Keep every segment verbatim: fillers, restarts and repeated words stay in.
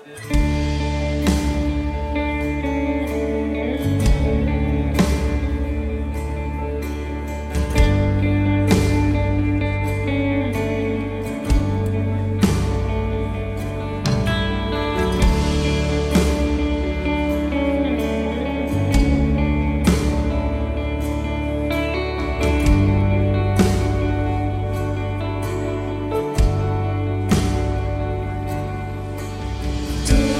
Do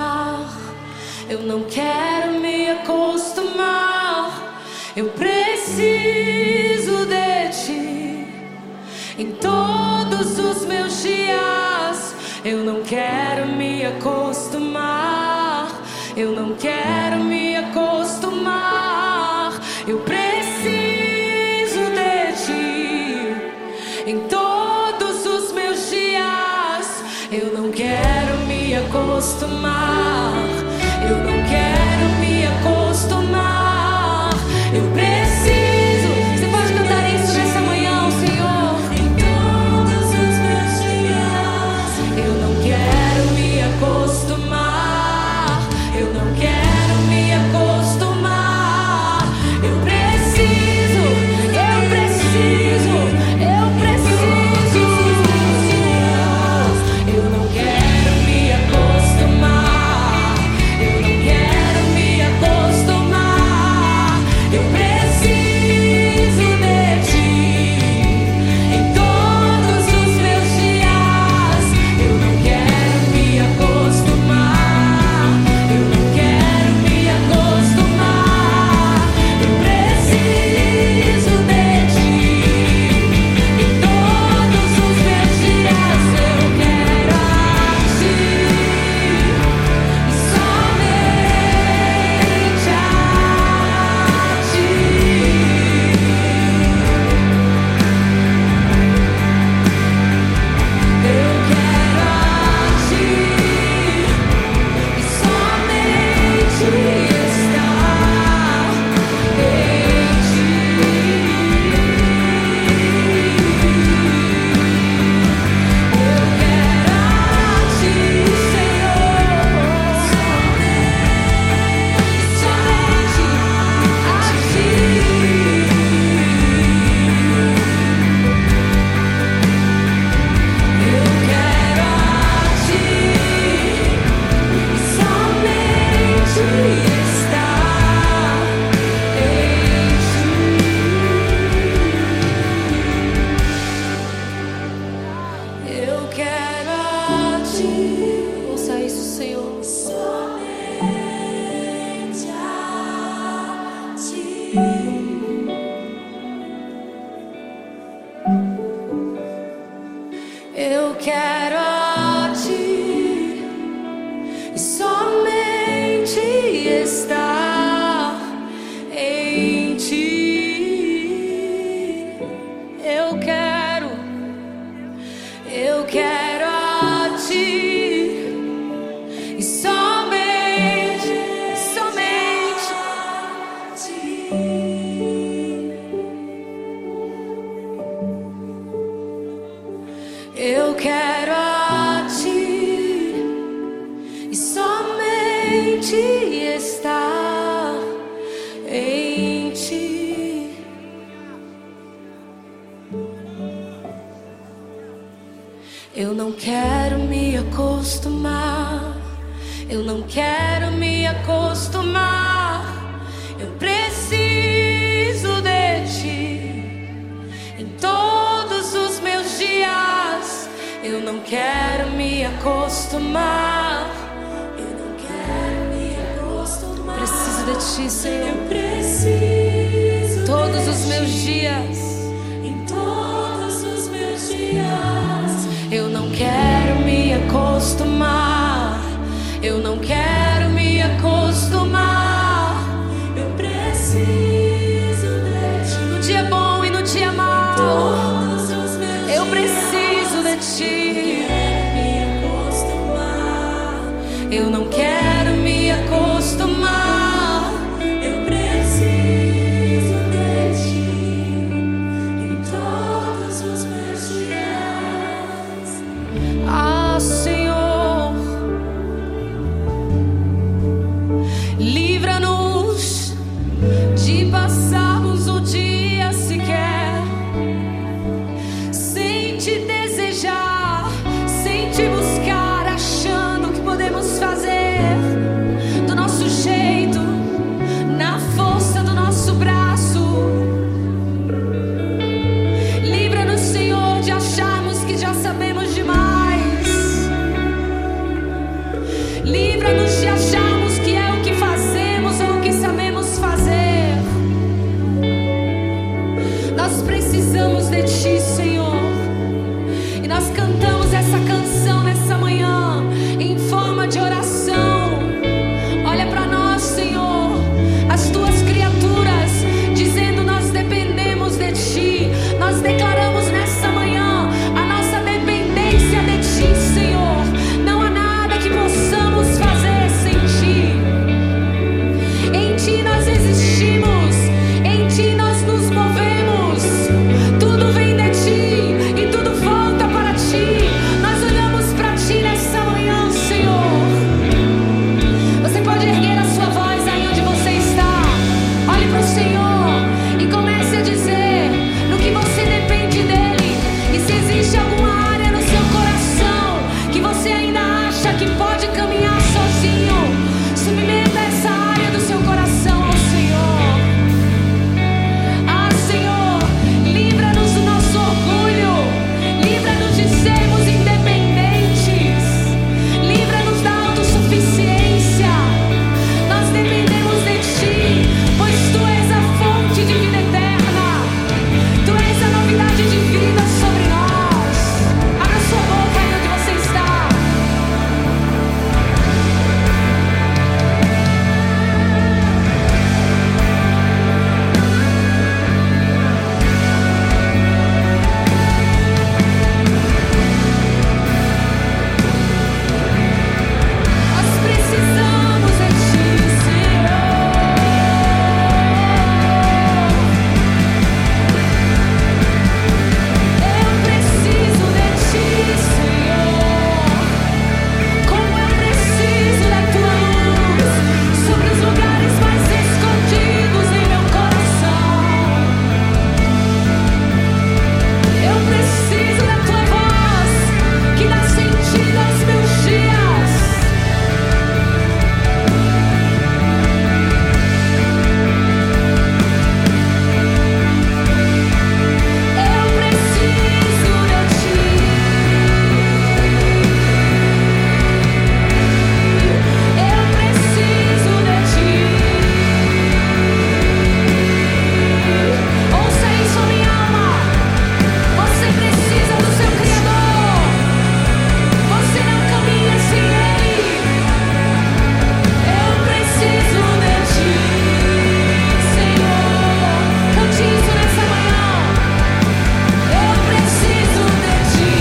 acostumar. Eu não quero me acostumar. Eu preciso de ti em todos os meus dias. Eu não quero me acostumar. Eu não quero me acostumar. Eu preciso de ti em todos os meus dias. Eu não quero me acostumar. Eu não quero me acostumar. Eu preciso. Você pode cantar isso nessa manhã ao Senhor. Em todos os meus dias. Eu não quero me acostumar. Eu não quero me acostumar. Eu preciso. Eu preciso. Eu preciso. Eu não quero me acostumar. Eu não quero me acostumar. Eu preciso de ti em todos os meus dias. Eu não quero me acostumar. Eu não quero me acostumar. Eu preciso de ti em todos os meus dias. Eu quero a ti e somente a ti. Eu quero a ti e somente estar em ti. Eu quero a ti, Senhor, somente a ti. Eu quero a ti e somente estar em ti. Eu quero a ti. Ouça isso, Senhor. Somente a ti. Eu quero a ti e somente estar em ti. Eu quero, eu quero a ti e somente, somente a ti. Eu quero a ti e somente estar em ti. Eu não quero me acostumar. Eu não quero me acostumar. Eu preciso de ti em todos os meus dias. Eu não quero me acostumar. Eu não quero me acostumar. Preciso de ti, Senhor. Eu preciso todos os meus dias. Em todos os meus dias. Eu não quero me acostumar. Eu não quero me acostumar. Eu preciso de ti. No dia bom e no dia mau. Todos os meus eu preciso de ti. Eu não quero me acostumar. Eu preciso de ti. acharmos que é o que fazemos ou o que sabemos fazer. Nós precisamos de Ti, Senhor. E nós cantamos essa canção nessa manhã em forma de oração. Olha para nós, Senhor, as Tuas criaturas, dizendo: nós dependemos de Ti. Nós declaramos nessa manhã a nossa dependência de Ti, Senhor. Não há nada que possamos fazer sem Ti. Em Ti nós existimos, em Ti nós nos movemos. Tudo vem de Ti e tudo volta para Ti. Nós olhamos para Ti nessa manhã, Senhor. Você pode erguer a sua voz aí onde você está. Olhe para o Senhor e comece a dizer no que você depende dEle. E se existe alguma área no seu coração que você ainda acha que pode caminhar sozinho, submeta essa área do seu coração ao Senhor. Ah, Senhor, livra-nos do nosso orgulho, livra-nos de sermos independentes, livra-nos da autossuficiência. Nós dependemos de Ti, pois Tu és a fonte de vida eterna. Tu és a novidade de vida sobre nós. Abra sua boca aí onde você está. Nós precisamos de Ti, Senhor. Eu preciso de Ti, Senhor. Como eu preciso da Tua luz sobre os lugares mais escondidos em meu coração. Eu preciso da Tua voz que dá sentido aos meus dias. Eu preciso de Ti. Eu preciso de Ti. Ouça isso, minha alma. Você precisa do seu Criador. Você não caminha sem Ele. Eu preciso de Ti, Senhor. Cante isso nessa manhã. Eu preciso de Ti.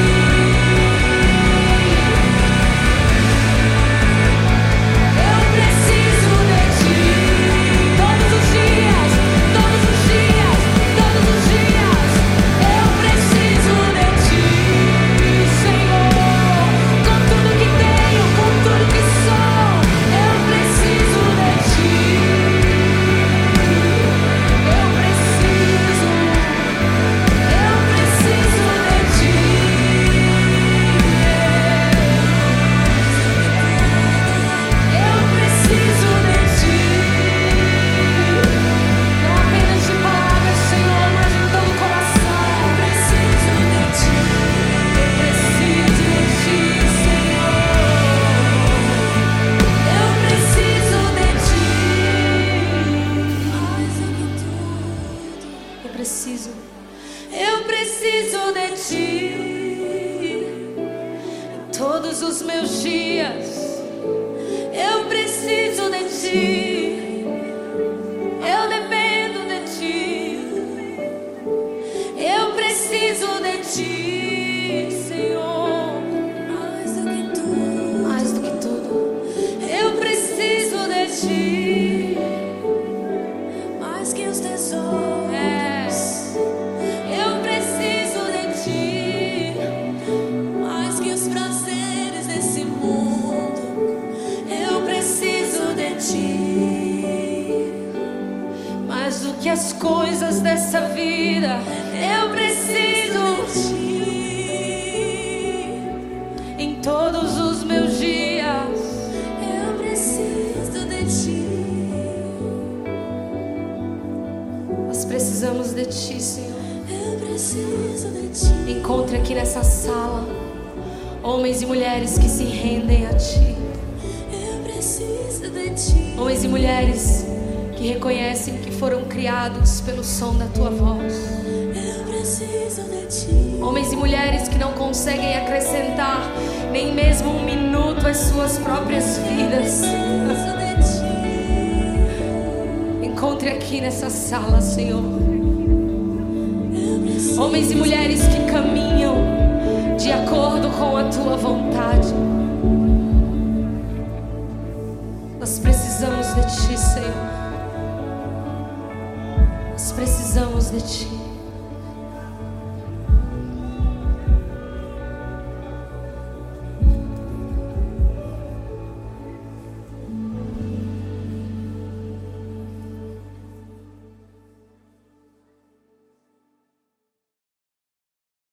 Eu preciso de Ti. Todos os dias, todos os dias, todos os dias. Eu preciso de Ti, Senhor. Com tudo que tenho, com tudo que sou, eu preciso de Ti. Eu preciso, eu preciso de Ti. Eu preciso de Ti. Não apenas de palavras, Senhor, mas de todo o coração. Eu preciso de Ti. Eu preciso de Ti, Senhor. Eu preciso de Ti. Mais do que tudo. Eu preciso. Eu preciso de Ti. Todos os meus dias. Eu preciso de Ti. Eu dependo de Ti. Eu preciso de Ti, Senhor. Mais do que tudo. Mais do que tudo. Eu preciso de Ti. Mais que os tesouros. É. Eu preciso de Ti. Mais que os prazeres desse mundo. Eu preciso de Ti. Mais do que as coisas dessa vida. Eu preciso de Ti. Em todos os meus dias. Eu preciso de Ti. Nós precisamos de Ti, Senhor. Eu preciso de Ti. Encontre aqui nessa sala homens e mulheres que se rendem a Ti. preciso de ti. Homens e mulheres que reconhecem que foram criados pelo som da tua voz. Eu preciso de ti. Homens e mulheres que não conseguem acrescentar nem mesmo um minuto às suas próprias vidas. Eu preciso de ti. Encontre aqui nessa sala, Senhor, homens e mulheres que caminham de acordo com a tua vontade. Nós precisamos de ti, Senhor. Nós precisamos de ti.